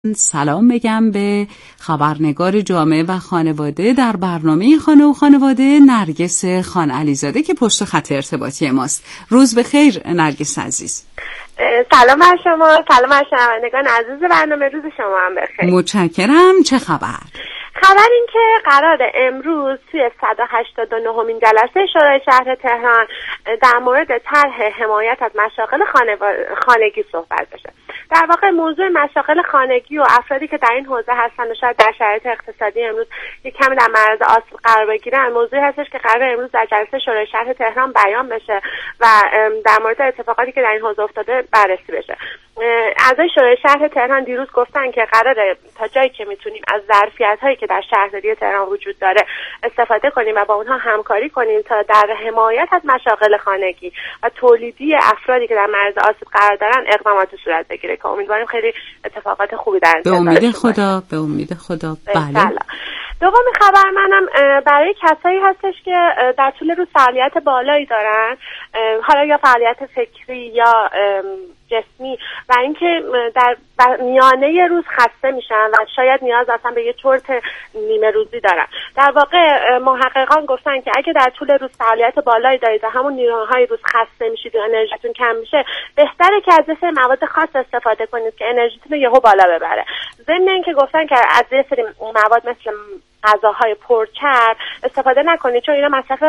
سلام بگم به خبرنگار جامعه و خانواده در برنامه خانه و خانواده نرگس خان علیزاده که پشت خط ارتباطی ماست. روز بخیر نرگس عزیز. سلام بر شما، سلام بر شنوندگان عزیز برنامه، روز شما هم بخیر. متشکرم. چه خبر؟ خبر این که قراره امروز توی 189مین جلسه شورای شهر تهران در مورد طرح حمایت از مشاغل خانگی صحبت بشه. در واقع موضوع مشاغل خانگی و افرادی که در این حوزه هستن و شاید در شرایط اقتصادی امروز یک کمی در معرض آسیب قرار بگیرن، موضوعی هستش که قراره امروز در جلسه شورای شهر تهران بیان بشه و در مورد اتفاقاتی که در این حوزه افتاده بررسی بشه. اعضای شورای شهر تهران دیروز گفتن که قراره تا جایی که میتونیم از ظرفیت‌هایی که در شهرداری تهران وجود داره استفاده کنیم و با اونها همکاری کنیم تا در حمایت از مشاغل خانگی و تولیدی افرادی که در معرض آسیب قرار دارن اقداماتی صورت بگیره که امیدواریم خیلی اتفاقات خوبی در انتظارش باشه. به امید خدا. بله. دومی خبر منم برای کسایی هستش که در طول روز فعالیت بالایی دارن، حالا یا فعالیت فکری یا جسمی و اینکه در میانه روز خسته میشن و شاید نیاز اصلا به یه چرت نیمه روزی دارن. در واقع محققان گفتن که اگه در طول روز فعالیت بالایی دارید و همون نیروهای روز خسته میشید و انرژیتون کم میشه، بهتره که از یه سری مواد خاص استفاده کنید که انرژیتون رو یهو بالا ببره. ضمن اینکه گفتن که از یه سری مواد مثل غذاهای پرچرب استفاده نکنید چون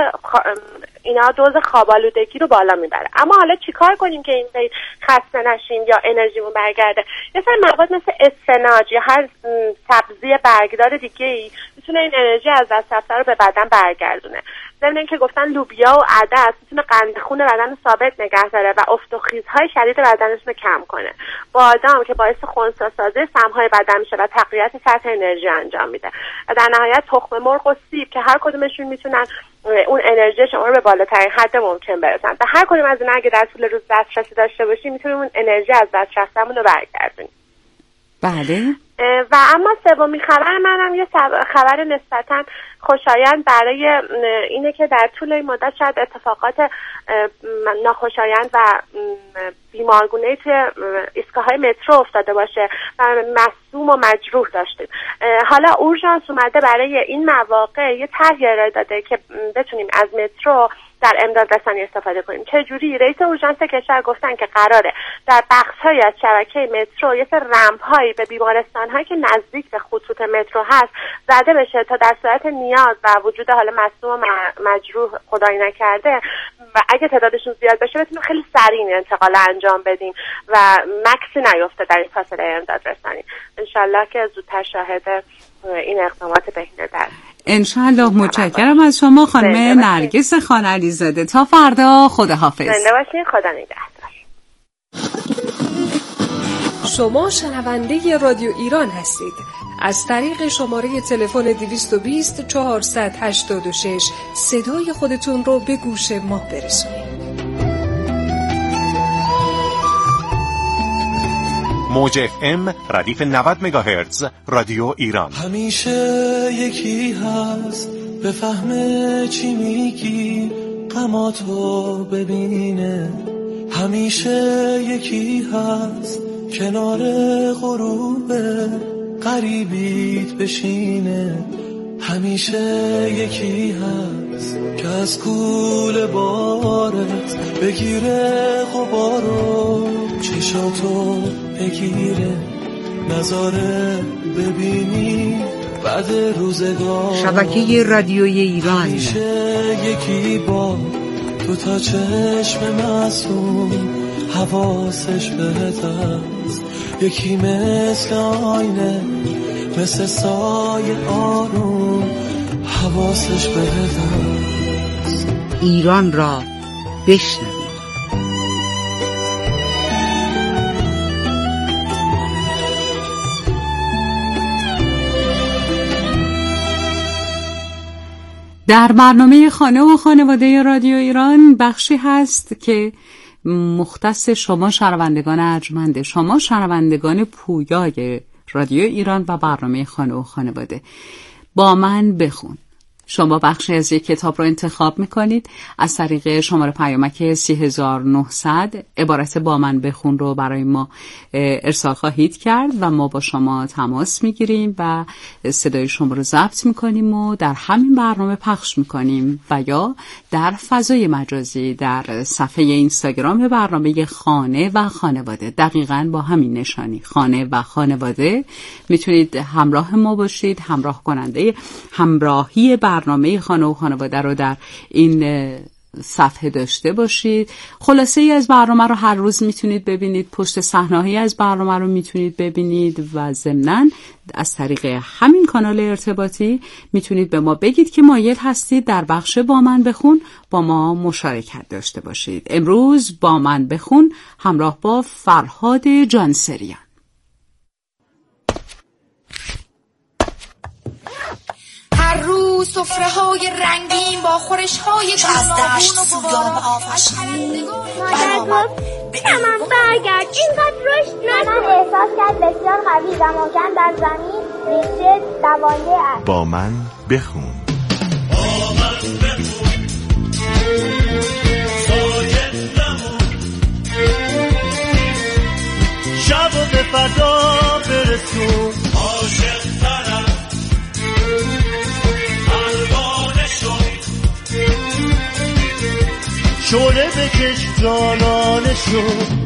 اینا دوز خواب‌آلودگی رو بالا میبره. اما حالا چیکار کنیم که این خسته نشیم یا انرژیمون برگرده؟ یه سری مواد مثل اسفناج یا هر سبزی برگدار دیگه‌ای میتونه این انرژی از دست رفته رو به بدن برگردونه. ضمن اینکه گفتن لوبیا و عدس میتونه قند خون بدن ثابت نگه داره و افت و خیزهای شدید بدنشون رو کم کنه. بادام که باعث خنثی‌سازی سم‌های بدن میشه و تقویت سطح انرژی انجام میده. و در نهایت تخم مرغ و سیب که هر کدومشون میتونن اون انرژی شما رو به بالاترین حد ممکن برسن. به هر کدوم از اینا اگه در طول روز دسترسی داشته باشیم میتونیم اون انرژی از دست رفتمون رو برگردونیم. بله. و اما سومین خبر منم یه خبر نسبتاً خوشایند برای اینه که در طول این مدت شاید اتفاقات ناخوشایند و بیمارگونه‌ای توی ایستگاه‌های مترو افتاده باشه و مصدوم و مجروح داشتیم. حالا اورژانس اومده برای این مواقع یه طرحی ارائه داده که بتونیم از مترو در امداد رسانی استفاده کنیم. چه جوری؟ رئیس اورژانس کشور گفتن که قراره در بخش‌های از شبکه مترو یه سری رمپ‌هایی به بیمارستان‌هایی که نزدیک به خطوط مترو هست زده بشه تا در صورت نیاز و وجود حال مصدوم و مجروح خدای نکرده و اگه تعدادشون زیاد بشه بتونیم خیلی سریع انتقال انجام بدیم و مکسی نیفته در این فاصله امداد رسانی. انشالله که زودتر شاهد این اقدامات بهینه در انشالله. متشکرم از شما خانم نرگس خان علیزاده. تا فردا، خداحافظ. زنده باشین. خدا نگهدار. شما شنونده رادیو ایران هستید. از طریق شماره تلفن 220 486 صدای خودتون رو به گوش ما برسونید. موج FM ردیف 90 مگاهرتز رادیو ایران. همیشه یکی هست بفهمه چی میگی، غماتو ببینه. همیشه یکی هست کنار غروب غریبیت بشینه. همیشه یکی هست که از کوله بارت بگیره غبارو، چشاتو بگیره نظاره ببینی بعد روزگار. شبکه رادیوی ایران. همیشه یکی با تو تا چشم معصوم حواسش بهت هست. یکی مثل آینه مثل سایه آروم حواسش بهت هست. ایران را بشنوید. در برنامه خانه و خانواده رادیو ایران بخشی هست که مختص شما شنوندگان ارجمند، شما شنوندگان پویای رادیو ایران و برنامه خانه و خانواده. با من بخون. شما بخشی از یک کتاب رو انتخاب میکنید، از طریق شماره پیامک 3900 عبارت با من بخون رو برای ما ارسال خواهید کرد و ما با شما تماس میگیریم و صدای شما رو ضبط میکنیم و در همین برنامه پخش میکنیم و یا در فضای مجازی در صفحه اینستاگرام برنامه خانه و خانواده، دقیقاً با همین نشانی خانه و خانواده، میتونید همراه ما باشید، همراه کننده همراهی برنامه خانه و خانواده رو در این صفحه داشته باشید. خلاصه ای از برنامه رو هر روز میتونید ببینید، پشت صحنه‌ای از برنامه رو میتونید ببینید و ضمناً از طریق همین کانال ارتباطی میتونید به ما بگید که مایل هستید در بخش با من بخون با ما مشارکت داشته باشید. امروز با من بخون همراه با فرهاد جانسریان. هر روز سفره‌های رنگین با خورش‌های گوناگون و سویان آفشین. مادر گفت تمام برگرد، اینقدر رشد نکن. احساس کرد بسیار قوی و محکم در زمین ریشه دوانده است. با من بخون. شب و به فضا برسون، عاشق ترم شوره بکش جانانشو.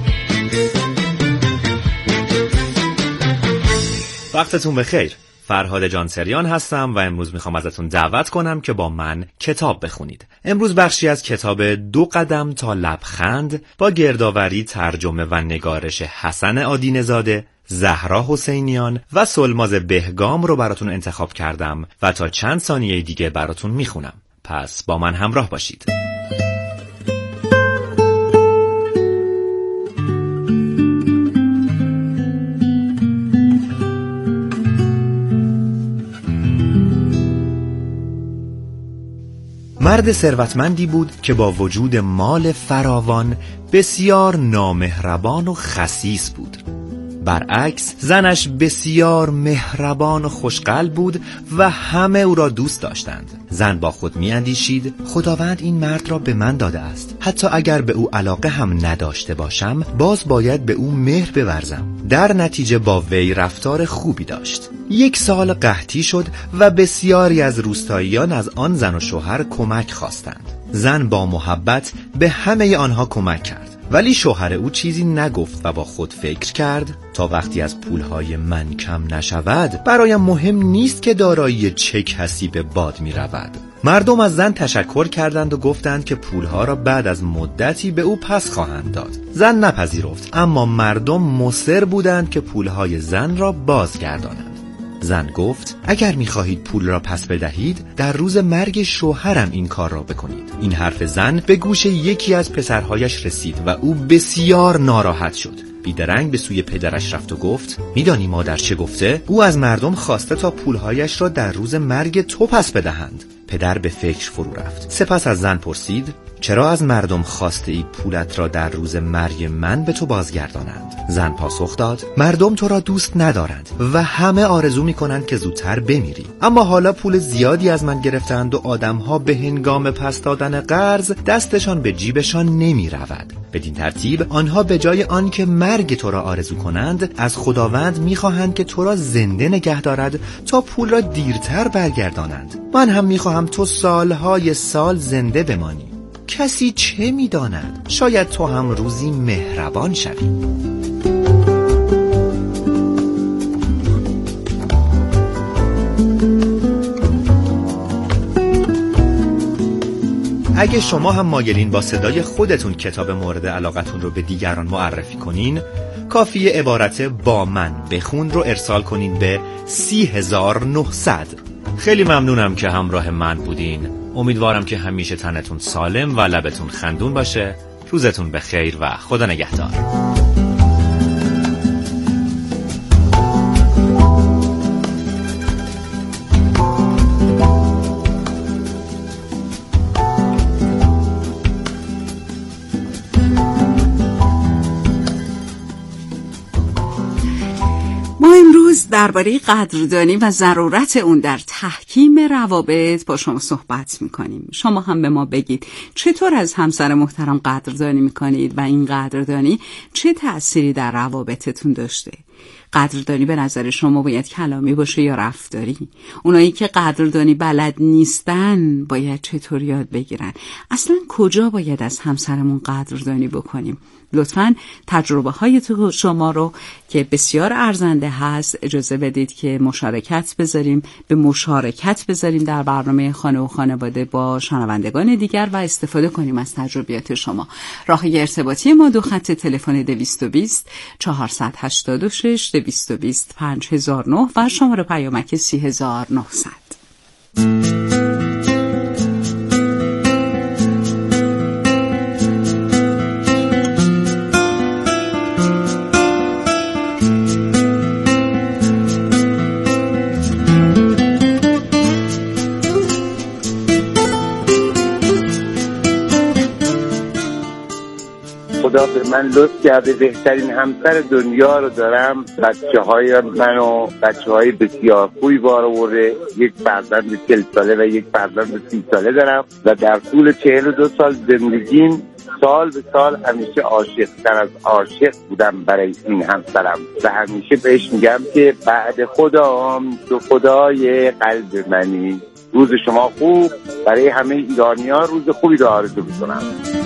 وقتتون بخیر. فرهاد جانسریان هستم و امروز میخوام ازتون دعوت کنم که با من کتاب بخونید. امروز بخشی از کتاب 2 قدم تا لبخند با گردآوری، ترجمه و نگارش حسن آدین‌زاده، زهرا حسینیان و سلماز بهگام رو براتون انتخاب کردم و تا چند ثانیه دیگه براتون میخونم. پس با من همراه باشید. مرد ثروتمندی بود که با وجود مال فراوان بسیار نامهربان و خسیس بود. برعکس زنش بسیار مهربان و خوشقلب بود و همه او را دوست داشتند. زن با خود می اندیشید خداوند این مرد را به من داده است، حتی اگر به او علاقه هم نداشته باشم باز باید به او مهر بورزم. در نتیجه با وی رفتار خوبی داشت. 1 سال قحطی شد و بسیاری از روستاییان از آن زن و شوهر کمک خواستند. زن با محبت به همه آنها کمک کرد، ولی شوهر او چیزی نگفت و با خود فکر کرد تا وقتی از پولهای من کم نشود برایم مهم نیست که دارایی چه کسی به باد می رود. مردم از زن تشکر کردند و گفتند که پولها را بعد از مدتی به او پس خواهند داد. زن نپذیرفت، اما مردم مصر بودند که پولهای زن را بازگردانند. زن گفت اگر می‌خواهید پول را پس بدهید در روز مرگ شوهرم این کار را بکنید. این حرف زن به گوش یکی از پسرهایش رسید و او بسیار ناراحت شد. بیدرنگ به سوی پدرش رفت و گفت میدانی مادر چه گفته؟ او از مردم خواسته تا پولهایش را در روز مرگ تو پس بدهند. پدر به فکر فرو رفت. سپس از زن پرسید چرا از مردم خواسته ای پولت را در روز مرگ من به تو بازگردانند؟ زن پاسخ داد مردم تو را دوست ندارند و همه آرزو می کنند که زودتر بمیری، اما حالا پول زیادی از من گرفتند و آدمها به هنگام پس دادن قرض دستشان به جیبشان نمی رود. بدین ترتیب آنها به جای آن که مرگ تو را آرزو کنند از خداوند می خواهند که تو را زنده نگه دارد تا پول را دیرتر برگردانند. من هم می خواهم تو سالهای سال زنده بمانی. کسی چه می داند؟ شاید تو هم روزی مهربان شوی. اگه شما هم مایلین با صدای خودتون کتاب مورد علاقتون رو به دیگران معرفی کنین، کافیه عبارت با من بخون رو ارسال کنین به 30900. خیلی ممنونم که همراه من بودین. امیدوارم که همیشه تنتون سالم و لبتون خندون باشه. روزتون بخیر و خدا نگهدار. درباره قدردانی و ضرورت اون در تحکیم روابط با شما صحبت میکنیم. شما هم به ما بگید چطور از همسر محترم قدردانی میکنید و این قدردانی چه تأثیری در روابطتون داشته؟ قدردانی به نظر شما باید کلامی باشه یا رفتاری؟ اونایی که قدردانی بلد نیستن باید چطور یاد بگیرن؟ اصلا کجا باید از همسرمون قدردانی بکنیم؟ لطفاً تجربه های شما رو که بسیار ارزنده هست اجازه بدید که به مشارکت بذاریم در برنامه خانه و خانواده با شنوندگان دیگر و استفاده کنیم از تجربیات شما. راه ارتباطی ما 2 خط تلفن 220 486 220 5009 و شماره پیامک 3900. خدا به من لطف کرده بهترین همسر دنیا رو دارم. بچه‌های من و بچه‌های بسیار خوبی بار آورده. یک فرزند 40 ساله و یک فرزند 30 ساله دارم و در طول 42 سال زندگیم سال به سال همیشه عاشق‌تر از عاشق بودم برای این همسرم و همیشه بهش میگم که بعد خدام تو خدای قلب منی. روز شما خوب. برای همه ایرانی‌ها روز خوبی رو آرزو می‌کنم.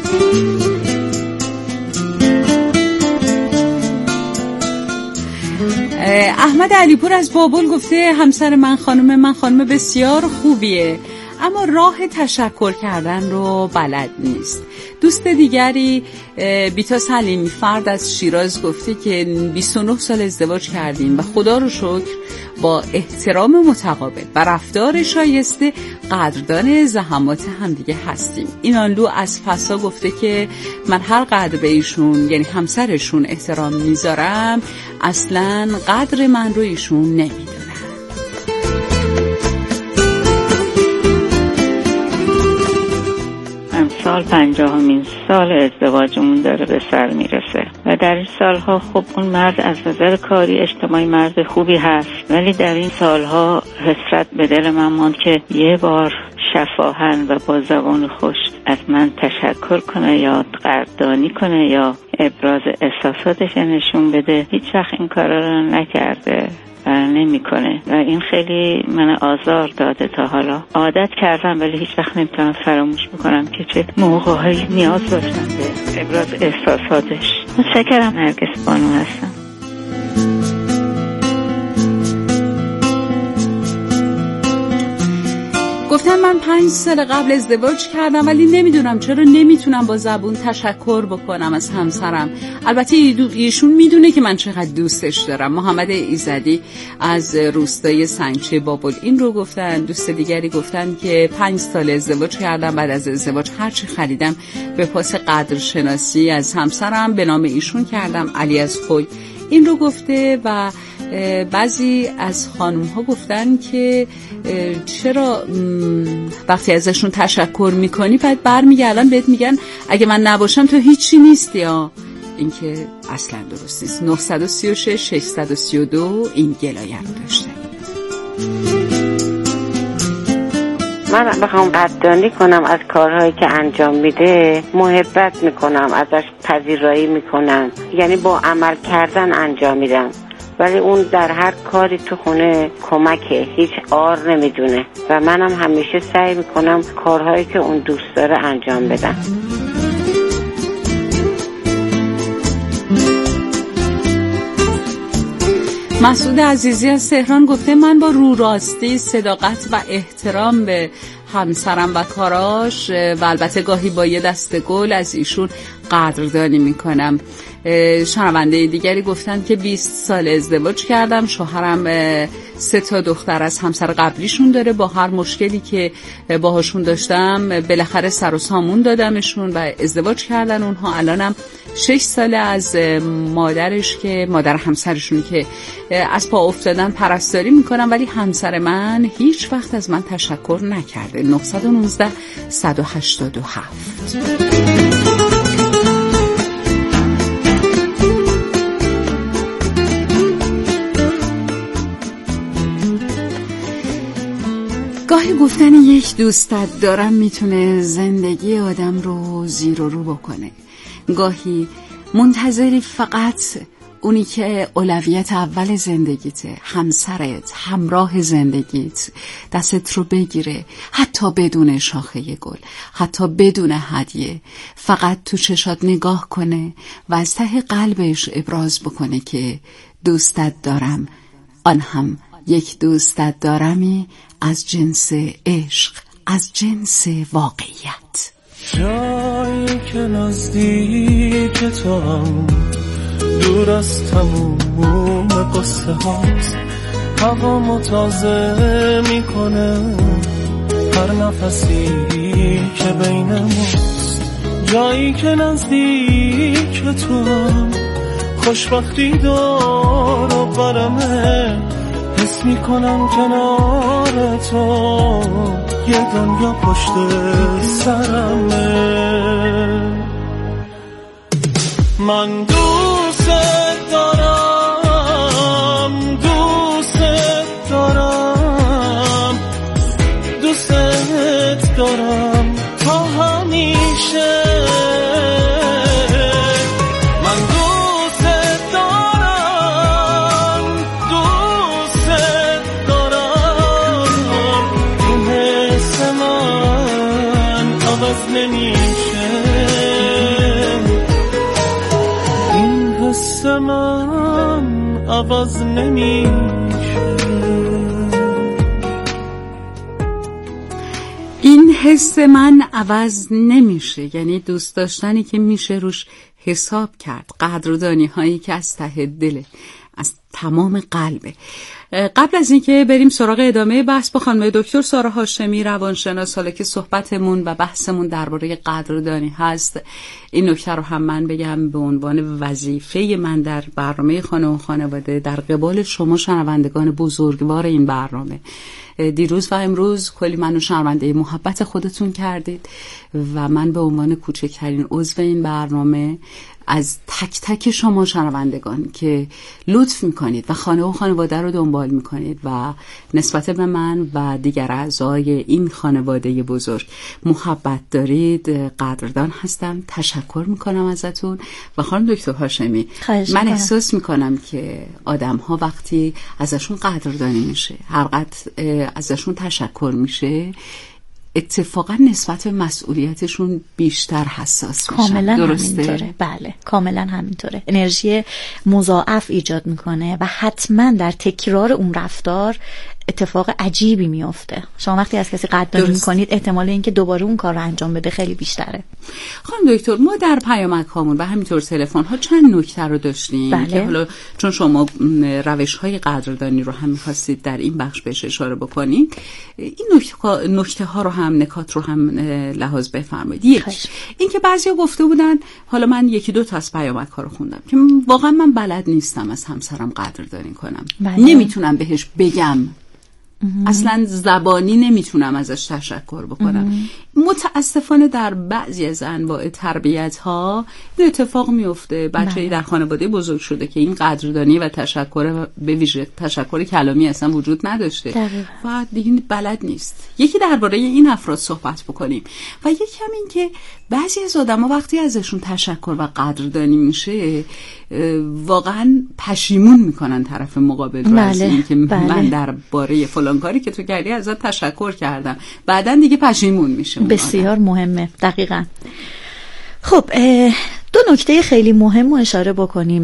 احمد علیپور از بابل گفته همسر من خانم بسیار خوبیه، اما راه تشکر کردن رو بلد نیست. دوست دیگری بیتا سلیمی فرد از شیراز گفته که 29 سال ازدواج کردیم و خدا رو شکر با احترام متقابل و رفتار شایسته قدردان زحمات همدیگه هستیم. اینانلو از فسا گفته که من هر قدر به ایشون یعنی همسرشون احترام میذارم اصلاً قدر من رو ایشون نمیدونن. سال 50مین سال ازدواجمون داره به سر میرسه و در این سالها خب اون مرد از نظر کاری اجتماعی مرد خوبی هست، ولی در این سالها حسرت به دل من ماند که یه بار شفاهن و با زبان خوش از من تشکر کنه یا قدردانی کنه یا ابراز احساساتش نشون بده. هیچ وقت این کارا رو نکرده و نمیکنه و این خیلی من آزار داده. تا حالا عادت کردم ولی هیچ وقت نمیتونم فراموش بکنم که چه موقعهایی نیاز داشتم به ابراز احساساتش. متشکرم. نرگس بانو هستم. گفتم من 5 سال قبل ازدواج کردم ولی نمیدونم چرا نمیتونم با زبون تشکر بکنم از همسرم. البته ایشون میدونه که من چقدر دوستش دارم. محمد ایزدی از روستای سنگچه بابل این رو گفتن. دوست دیگری گفتن که 5 سال ازدواج کردم، بعد از ازدواج هرچی خریدم به پاس قدرشناسی از همسرم به نام ایشون کردم. علی از خوی این رو گفته و بعضی از خانم ها گفتن که چرا وقتی ازشون تشکر میکنی بعد برمیگردن بهت میگن اگه من نباشم تو هیچی نیستی. یا این که اصلا درست نیست. 936 632 این گلایه رو داشته. من بخوام قدردانی کنم از کارهایی که انجام میده، محبت میکنم، ازش پذیرایی میکنم، یعنی با عمل کردن انجام میدم، ولی اون در هر کاری تو خونه کمکه، هیچ آر نمیدونه و منم همیشه سعی میکنم کارهایی که اون دوست داره انجام بدم. مسعود عزیزی از تهران گفته من با رو راستی، صداقت و احترام به همسرم و کاراش و البته گاهی با یه دسته گل از ایشون قدردانی میکنم. شنونده دیگری گفتن که 20 سال ازدواج کردم، شوهرم 3 تا دختر از همسر قبلیشون داره، با هر مشکلی که باهاشون داشتم بالاخره سر و سامون دادمشون و ازدواج کردن اونها. الانم 6 ساله از مادرش که مادر همسرشون که از پا افتادن پرستاری میکنم، ولی همسر من هیچ وقت از من تشکر نکرده. 919 187. گاهی گفتن یک دوستت دارم میتونه زندگی آدم رو زیر و رو بکنه. گاهی منتظری فقط اونی که اولویت اول زندگیته، همسرت، همراه زندگیت، دستت رو بگیره، حتی بدون شاخه گل، حتی بدون هدیه، فقط تو چشات نگاه کنه و از ته قلبش ابراز بکنه که دوستت دارم، آن هم یک دوستت دارمی از جنس عشق، از جنس واقعیت. جایی که نزدیک تو هم دور از تموم قصه هاست، هوا تازه میکنه هر نفسی که بین ماست. جایی که نزدیک تو هم خوشبختی دار و برمه، حس میکنم کنار تو یه دنیا پشت سرمه. من دوست دارم، دوست دارم، دوست دارم تا همیشه. من دوست دارم، دوست دارم، این حس من عوض نمیشه، این حس من عوض نمیشه. این حس من عوض نمیشه، یعنی دوست داشتنی که میشه روش حساب کرد، قدردانی هایی که از ته دله، از تمام قلبه. قبل از اینکه بریم سراغ ادامه بحث با خانم دکتر سارا هاشمی روانشناس، حالا که صحبتمون و بحثمون درباره قدردانی هست، این نکته رو هم من بگم به عنوان وظیفه من در برنامه خانه و خانواده در قبال شما شنوندگان بزرگوار این برنامه. دیروز و امروز کلی منو شرمنده محبت خودتون کردید و من به عنوان کوچکترین عضو این برنامه از تک تک شما شنوندگان که لطف میکنید و خانه و خانواده رو دنبال میکنید و نسبت به من و دیگر اعضای این خانواده بزرگ محبت دارید، قدردان هستم، تشکر میکنم ازتون. و خانم دکتر هاشمی، من احساس میکنم که آدم ها وقتی ازشون قدردانی میشه، هر قدر ازشون تشکر میشه، اتفاقا نسبت به مسئولیتشون بیشتر حساس میشن. کاملا درسته؟ همینطوره. بله کاملا همینطوره. انرژی مضاعف ایجاد میکنه و حتما در تکرار اون رفتار اتفاق عجیبی میفته. شما وقتی از کسی قدردانی میکنید احتمال اینکه دوباره اون کار رو انجام بده خیلی بیشتره. خانم دکتر، ما در پیامک هامون و همینطور تلفن ها چند نکته رو داشتیم. بله. که حالا چون شما روش های قدردانی رو هم میخواستید در این بخش بهش اشاره بکنید، این نکته ها رو هم، نکات رو هم لحاظ بفرمایید. یک، این که بعضیا گفته بودن، حالا من یکی دو تا از پیامک ها رو خوندم که واقعا من بلد نیستم از همسرم قدردانی کنم. بله. نمیتونم بهش بگم، اصلا زبانی نمیتونم ازش تشکر بکنم. متاسفانه در بعضی از انواع تربیت ها این اتفاق میفته. بچه‌ای در خانواده بزرگ شده که این قدردانی و تشکر، به ویژه تشکر کلامی، اصلا وجود نداشته و دیگه بلد نیست. یکی درباره این افراد صحبت بکنیم و یکی هم این که بعضی از آدم‌ها وقتی ازشون تشکر و قدردانی میشه واقعا پشیمون میکنن طرف مقابل رو. از این که من درباره فلان کاری که تو کردی ازت تشکر کردم، بعدن دیگه پشیمون میشه. بسیار مهمه. دقیقاً. خب دو نکته خیلی مهم رو اشاره بکنیم.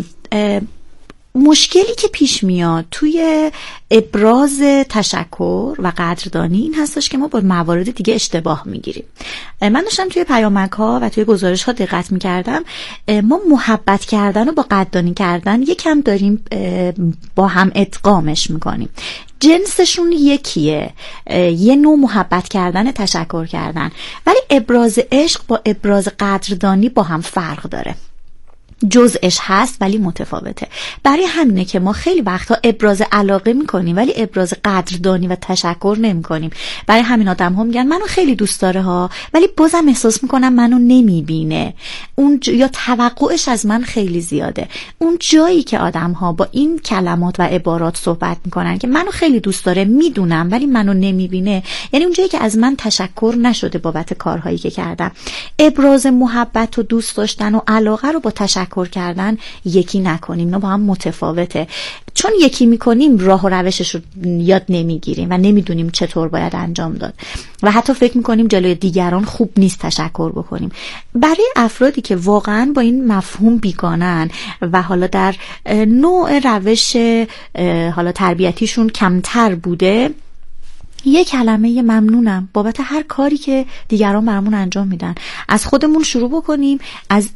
مشکلی که پیش میاد توی ابراز تشکر و قدردانی این هستش که ما با موارد دیگه اشتباه میگیریم. من داشتم توی پیامک ها و توی گزارش ها دقت میکردم، ما محبت کردن و با قدردانی کردن یکم داریم با هم ادغامش میکنیم. جنسشون یکیه، یه نوع محبت کردن، تشکر کردن، ولی ابراز عشق با ابراز قدردانی با هم فرق داره. جزءش هست ولی متفاوته. برای همینه که ما خیلی وقتا ابراز علاقه میکنیم ولی ابراز قدردانی و تشکر نمیکنیم. برای همین آدم ها میگن منو خیلی دوست داره ها، ولی بازم احساس میکنم منو نمیبینه. اون یا توقعش از من خیلی زیاده. اون جایی که آدم ها با این کلمات و عبارات صحبت میکنن که منو خیلی دوست داره، میدونم ولی منو نمیبینه، یعنی اون جایی که از من تشکر نشده بابت کارهایی که کردم. ابراز محبت و دوست داشتن و علاقه رو با تشکر کردن یکی نکنیم، اینا با هم متفاوته. چون یکی میکنیم راه و روشش رو یاد نمیگیریم و نمیدونیم چطور باید انجام داد و حتی فکر میکنیم جلوی دیگران خوب نیست تشکر بکنیم. برای افرادی که واقعا با این مفهوم بیگانن و حالا در نوع روش حالا تربیتیشون کمتر بوده، یه کلمه ممنونم بابت هر کاری که دیگران برامون انجام میدن. از خودمون شروع بکنیم، از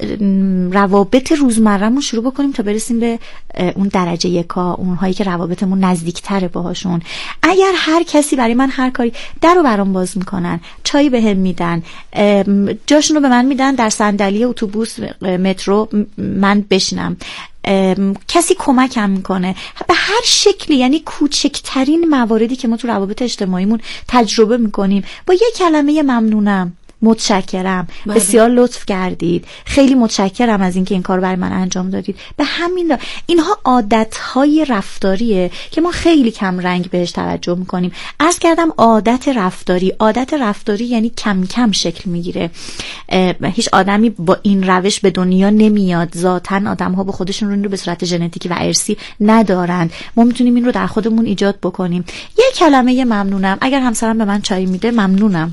روابط روزمره‌مون شروع بکنیم تا برسیم به اون درجه یکا، اونهایی که روابطمون نزدیکتره باهاشون. اگر هر کسی برای من هر کاری درو برام باز میکنن، چای بهم میدن، جاشون رو به من میدن در صندلی اتوبوس مترو من بشینم، کسی کمکم میکنه به هر شکلی، یعنی کوچکترین مواردی که ما تو روابط اجتماعیمون تجربه میکنیم، با یه کلمه ممنونم، متشکرم، بسیار لطف کردید، خیلی متشکرم از اینکه این کار برای من انجام دادید، به همین اینها عادتهای رفتاریه که ما خیلی کم رنگ بهش توجه میکنیم. عرض کردم عادت رفتاری یعنی کم کم شکل میگیره. هیچ آدمی با این روش به دنیا نمیاد، ذاتن آدم‌ها به خودشون رو به صورت ژنتیکی و ارثی ندارند. ما میتونیم این رو در خودمون ایجاد بکنیم. یه کلمه ممنونم، اگر همسرم به من چای میده ممنونم.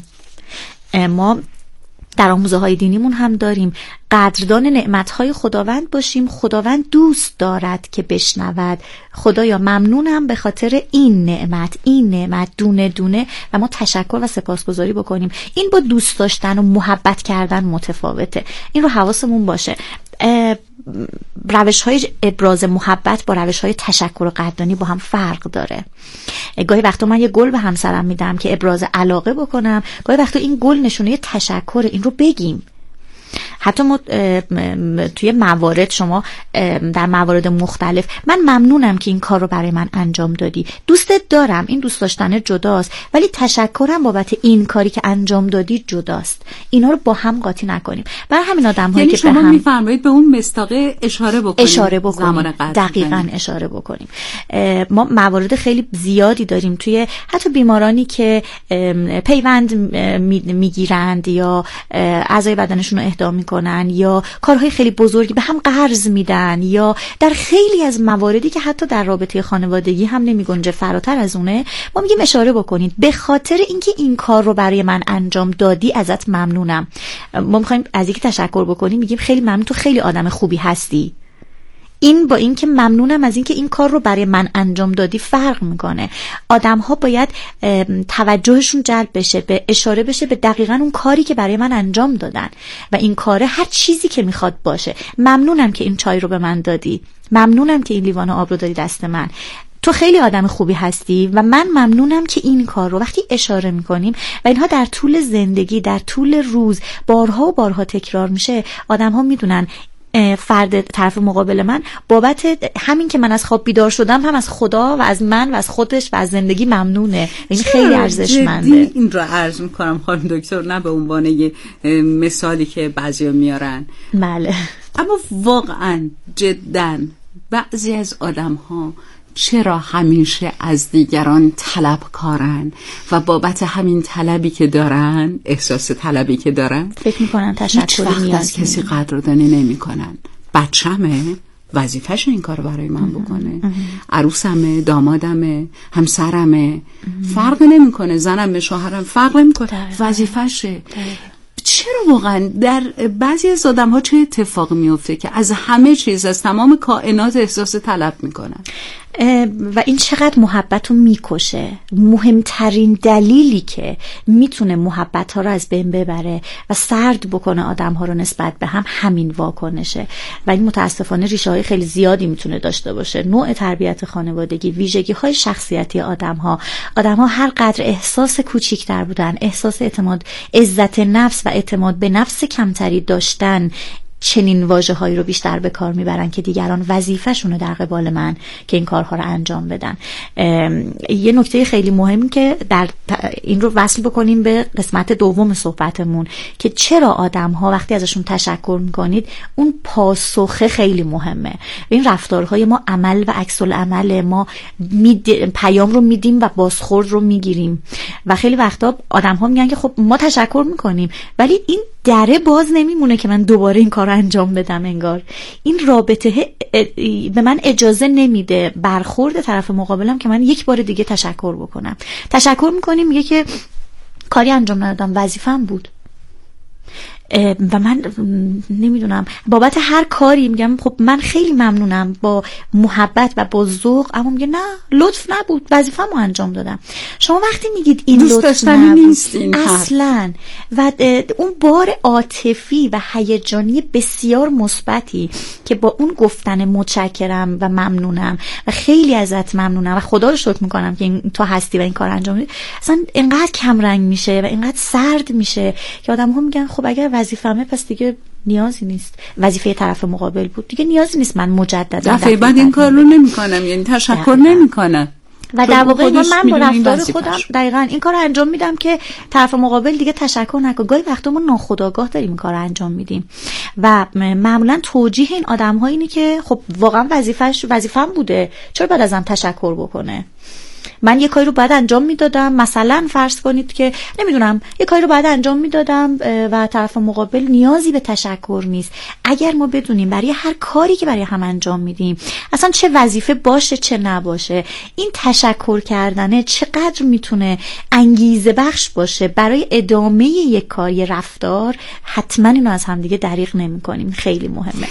ما در آموزه های دینیمون هم داریم قدردان نعمتهای خداوند باشیم. خداوند دوست دارد که بشنود خدایا ممنونم به خاطر این نعمت دونه دونه، و ما تشکر و سپاسگزاری بکنیم. این با دوست داشتن و محبت کردن متفاوته، این رو حواسمون باشه. روش‌های ابراز محبت با روش‌های تشکر و قدردانی با هم فرق داره. گاهی وقتا من یه گل به همسرم میدم که ابراز علاقه بکنم، گاهی وقتا این گل نشونه تشکر، این رو بگیم. حتی ما توی موارد، شما در موارد مختلف، من ممنونم که این کار رو برای من انجام دادی، دوستت دارم، این دوست داشتن جداست، ولی تشکرم بابت این کاری که انجام دادی جداست. اینا رو با هم قاطی نکنیم. برای همین آدم‌هایی یعنی که شما به هم میفرمایید به اون مستاقه اشاره بکنیم. دقیقاً اشاره بکنیم. ما موارد خیلی زیادی داریم توی حتی بیمارانی که پیوند میگیرند یا اعضای بدنشون رو اهدا میکنن یا کارهای خیلی بزرگی به هم قرض میدن، یا در خیلی از مواردی که حتی در رابطه خانوادگی هم نمیگنجه، فراتر از اونه، ما میگیم اشاره بکنید به خاطر اینکه این کار رو برای من انجام دادی ازت ممنونم. ما میخوایم از اینکه تشکر بکنیم میگیم خیلی ممنون، تو خیلی آدم خوبی هستی. این با این که ممنونم از این که این کار رو برای من انجام دادی فرق میکنه. آدم ها باید توجهشون جلب بشه، به اشاره بشه به دقیقاً اون کاری که برای من انجام دادن و این کاره هر چیزی که میخواد باشه. ممنونم که این چای رو به من دادی، ممنونم که این لیوان آب رو دادی دست من، تو خیلی آدم خوبی هستی و من ممنونم که این کار رو. وقتی اشاره میکنیم و اینها در طول زندگی، در طول روز بارها و بارها تکرار میشه، آدم ها میدونن فرد طرف مقابل من بابت همین که من از خواب بیدار شدم هم از خدا و از من و از خودش و از زندگی ممنونه. این خیلی ارزشمنده. این رو عرض میکنم خانم دکتر، نه به عنوان یه مثالی که بعضیا میارن، بله، اما واقعا جدا بعضی از آدم ها چرا همیشه از دیگران طلبکارن و بابت همین طلبی که دارن، احساس طلبی که دارن، فکر میکنن تشکری نیاز از کسی قدردانی نمیکنن. بچه‌مه، وظیفه‌شه این کارو برای من بکنه، عروسمه، دامادمه، همسرمه، فرق نمیکنه، زنمه، شوهرم، فرق نمیکنه، وظیفه‌شه. چرا واقعا در بعضی از آدم ها چه اتفاقی میفته که از همه چیز، از تمام کائنات احساس طلب میکنن؟ و این چقدر محبت رو میکشه. مهمترین دلیلی که میتونه محبت ها رو از بین ببره و سرد بکنه آدم ها رو نسبت به هم، همین واکنشه. و این متاسفانه ریشه های خیلی زیادی میتونه داشته باشه. نوع تربیت خانوادگی، ویژگی های شخصیتی آدم ها هر قدر احساس کوچیکتر بودن، احساس اعتماد، عزت نفس و اعتماد به نفس کمتری داشتن، چنین واژه‌هایی رو بیشتر به کار میبرن که دیگران وظیفه‌شونه در قبال من که این کارها رو انجام بدن. یه نکته خیلی مهم که در این رو وصل بکنیم به قسمت دوم صحبتمون که چرا آدم‌ها وقتی ازشون تشکر میکنید اون پاسخه خیلی مهمه. این رفتارهای ما عمل و عکس العمل ما پیام رو میدیم و بازخورد رو میگیریم و خیلی وقتا آدم‌ها میگن که خب ما تشکر میکنیم ولی این دره باز نمیمونه که من دوباره این کار رو انجام بدم. انگار این رابطه به من اجازه نمیده برخورد طرف مقابلم که من یک بار دیگه تشکر بکنم. تشکر میکنیم میگه که کاری انجام ندادم، وظیفه‌م بود و من نمیدونم بابت هر کاری میگم خب من خیلی ممنونم با محبت و با ذوق، اما میگه نه لطف نبود، وظیفه‌مو انجام دادم. شما وقتی میگید این لطف نیست این اصلا و اون بار عاطفی و هیجانی بسیار مثبتی که با اون گفتن متشکرم و ممنونم و خیلی ازت ممنونم و خدا رو شکر میکنم که تو هستی و این کار انجام میدی، اصلا اینقدر کم رنگ میشه و اینقدر سرد میشه که آدم‌ها میگن خب اگر وظیفه‌مه پس دیگه نیازی نیست، وظیفه طرف مقابل بود دیگه نیازی نیست من مجددا دفعه بعد این کار رو نمیکنم، یعنی تشکر نمیکنم و در واقع من با رفتار خودم دقیقاً این کار رو انجام میدم که طرف مقابل دیگه تشکر نکنه. گاهی وقتا ما ناخودآگاه داریم این کار رو انجام میدیم و معمولا توجیه این آدم‌ها اینه که خب واقعا وظیفه‌م بوده، چرا باید ازم تشکر بکنه؟ من یه کاری رو باید انجام میدادم، مثلا فرض کنید که نمیدونم یه کاری رو باید انجام میدادم و طرف مقابل نیازی به تشکر نیست. اگر ما بدونیم برای هر کاری که برای هم انجام میدیم اصلا چه وظیفه باشه چه نباشه، این تشکر کردنه چقدر میتونه انگیزه بخش باشه برای ادامه یک کاری رفتار، حتما اینو از هم دیگه دریغ نمی‌کنیم. خیلی مهمه،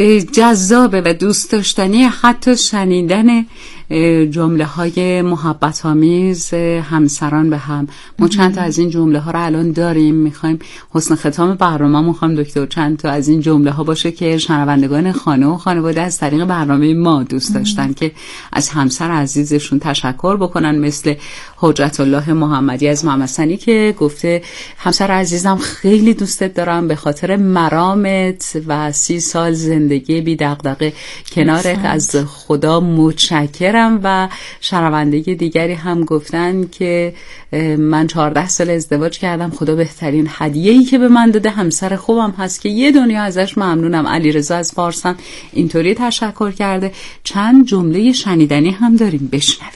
جذابه و دوست داشتنی حتی شنیدن جمله های محبت آمیز همسران به هم. ما چند تا از این جمله ها رو الان داریم، میخوایم حسن ختام برنامه میخوایم دکتر چند تا از این جمله ها باشه که شنوندگان خانه و خانواده از طریق برنامه ما دوست داشتن که از همسر عزیزشون تشکر بکنن، مثل حجت الله محمدی از ممسنی که گفته همسر عزیزم خیلی دوستت دارم، به خاطر مرامت و 30 سال زندگی بی دغدغه کنارت از خدا متشکرم. و شنونده دیگری هم گفتن که من 14 سال ازدواج کردم، خدا بهترین هدیه‌ای که به من داده همسر خوبم هست که یه دنیا ازش ممنونم. علیرضا از فارس هم اینطوری تشکر کرده. چند جمله شنیدنی هم داریم، بشنویم.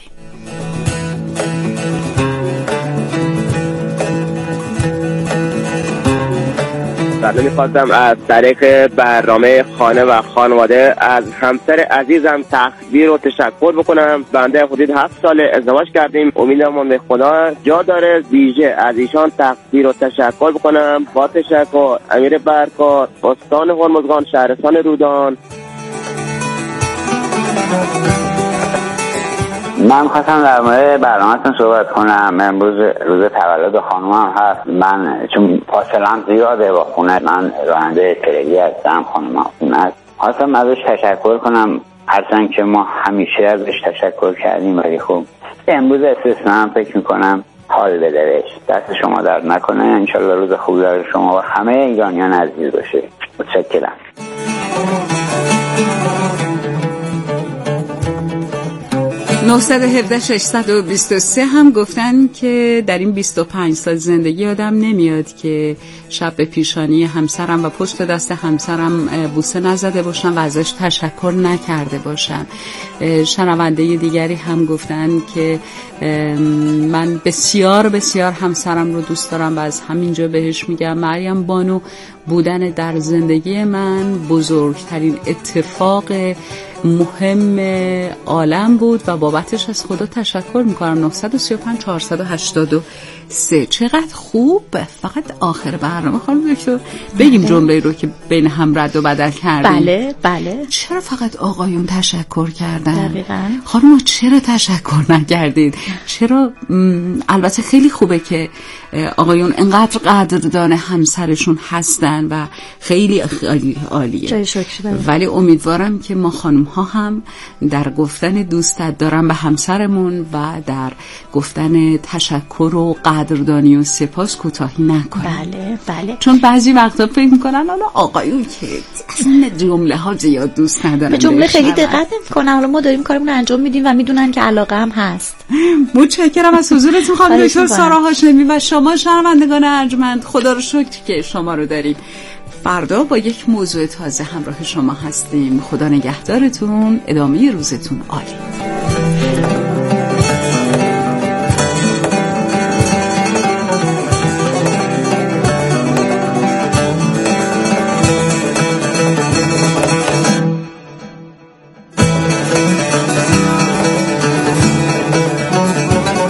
بله، می‌خواستم از طریق برنامه خانه و خانواده از همسر عزیزم تقدیر و تشکر بکنم. بنده خودی 7 سال ازدواج کردیم، امیدم به خدا جا داره ویژه از ایشان تقدیر و تشکر بکنم. با تشکر امیر برکار، استان هرمزگان، شهرستان رودان. من خواستم در مورد برنامه‌تون صحبت کنم. امروز روز تولد خانومم هست. من چون فاصله‌ام زیاده با خونه، من راننده تریلی هستم، خانومم خونه است. خواستم ازش تشکر کنم، هرچند که ما همیشه ازش تشکر کردیم ولی خب امروز استثنا فکر می‌کنم حال بده بهش. دست شما درد نکنه، انشالله روز خوبی برای شما و همه ایرانیان عزیز باشه. متشکرم. 917-623 هم گفتن که در این 25 سال زندگی آدم نمیاد که شب به پیشانی همسرم و پشت دست همسرم بوسه نزده باشم و ازش تشکر نکرده باشم. شنونده دیگری هم گفتن که من بسیار بسیار همسرم رو دوست دارم و از همینجا بهش میگم مریم بانو بودن در زندگی من بزرگترین اتفاق مهم عالم بود و بابتش از خدا تشکر میکنم. 935-483. چقدر خوب. فقط آخر برنامه خانم دکتر بگیم جمله رو که بین هم رد و بدل کردیم. بله. چرا فقط آقایون تشکر کردن؟ دقیقاً. خانم چرا تشکر نکردید؟ چرا؟ البته خیلی خوبه که آقایون انقدر قدردان همسرشون هستن و خیلی عالیه. جای شکر دارم. ولی امیدوارم که ما خانم ها هم در گفتن دوستت دارم به همسرمون و در گفتن تشکر و قدردانی و سپاس کوتاهی نکنیم. بله بله. چون بعضی وقتا فکر میکنن حالا آقایون که اصلا جمله ها زیاد دوست ندارن، به جمله خیلی دقت نمیکنن. حالا ما داریم کارمون رو انجام میدیم و میدونن که علاقه هم هست. متشکرم از حضورتون خانم دکتر سارا هاشمی و شما شنوندگان ارجمند. خدا رو شکر که شما رو داریم. فردا با یک موضوع تازه همراه شما هستیم. خدا نگهدارتون. ادامه روزتون عالی.